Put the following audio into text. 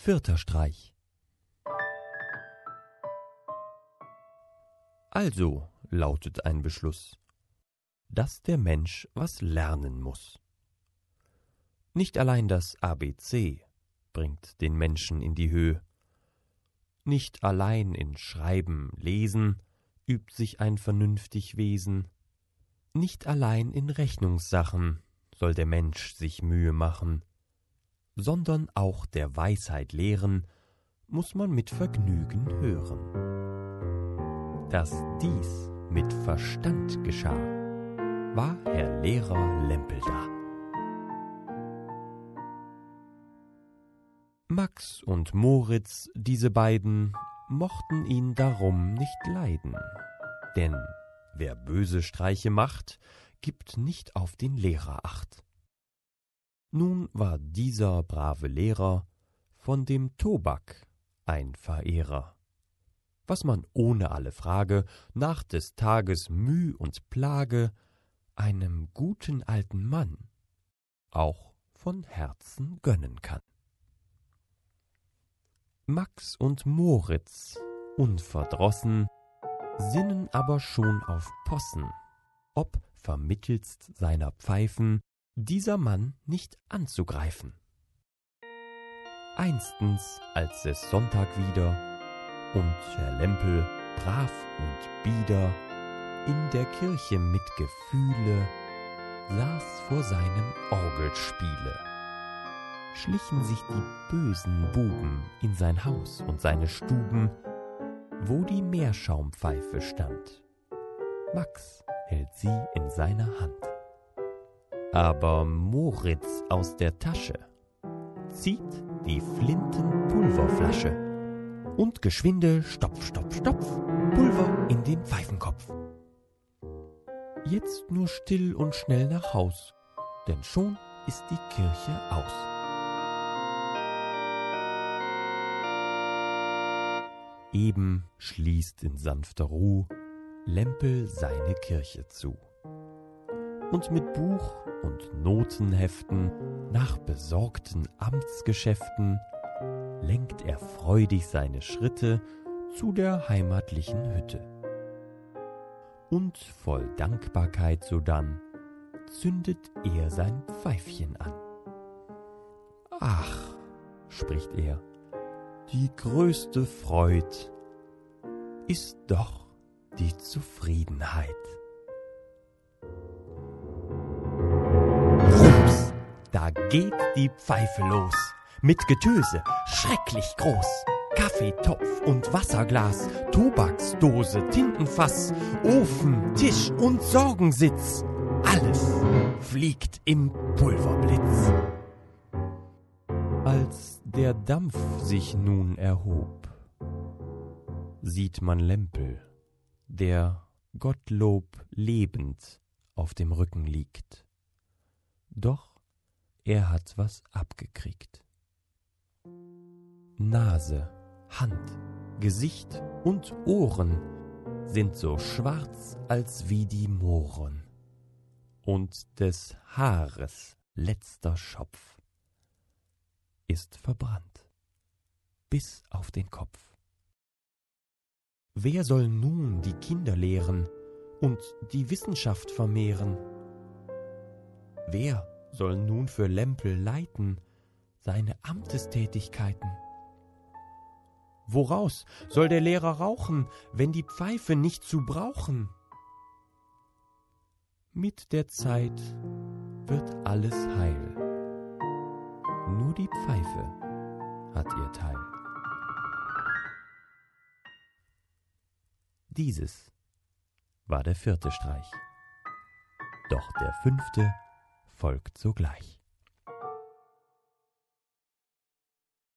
Vierter Streich. Also lautet ein Beschluss, dass der Mensch was lernen muss. Nicht allein das ABC bringt den Menschen in die Höhe. Nicht allein in Schreiben, Lesen übt sich ein vernünftig Wesen. Nicht allein in Rechnungssachen soll der Mensch sich Mühe machen, sondern auch der Weisheit lehren muß man mit Vergnügen hören. Dass dies mit Verstand geschah, war Herr Lehrer Lempel da. Max und Moritz, diese beiden, mochten ihn darum nicht leiden, denn wer böse Streiche macht, gibt nicht auf den Lehrer Acht. Nun war dieser brave Lehrer von dem Tobak ein Verehrer, was man ohne alle Frage nach des Tages Müh und Plage einem guten alten Mann auch von Herzen gönnen kann. Max und Moritz, unverdrossen, sinnen aber schon auf Possen, ob vermittelst seiner Pfeifen dieser Mann nicht anzugreifen. Einstens, als es Sonntag wieder und Herr Lempel brav und bieder in der Kirche mit Gefühle saß vor seinem Orgelspiele, schlichen sich die bösen Buben in sein Haus und seine Stuben, wo die Meerschaumpfeife stand. Max hält sie in seiner Hand. Aber Moritz aus der Tasche zieht die Flintenpulverflasche und geschwinde stopf, stopf, stopf, Pulver in den Pfeifenkopf. Jetzt nur still und schnell nach Haus, denn schon ist die Kirche aus. Eben schließt in sanfter Ruh Lempel seine Kirche zu. Und mit Buch und Notenheften nach besorgten Amtsgeschäften lenkt er freudig seine Schritte zu der heimatlichen Hütte. Und voll Dankbarkeit sodann zündet er sein Pfeifchen an. »Ach«, spricht er, »die größte Freud ist doch die Zufriedenheit.« Rums, da geht die Pfeife los, mit Getöse schrecklich groß. Kaffeetopf und Wasserglas, Tobaksdose, Tintenfass, Ofen, Tisch und Sorgensitz, alles fliegt im Pulverblitz. Als der Dampf sich nun erhob, sieht man Lempel, der Gottlob lebend auf dem Rücken liegt. Doch er hat was abgekriegt. Nase, Hand, Gesicht und Ohren sind so schwarz als wie die Mohren. Und des Haares letzter Schopf ist verbrannt bis auf den Kopf. Wer soll nun die Kinder lehren und die Wissenschaft vermehren? Wer soll nun für Lempel leiten seine Amtestätigkeiten? Woraus soll der Lehrer rauchen, wenn die Pfeife nicht zu brauchen? Mit der Zeit wird alles heil, nur die Pfeife hat ihr Teil. Dieses war der 4. Streich, doch der 5. folgt sogleich.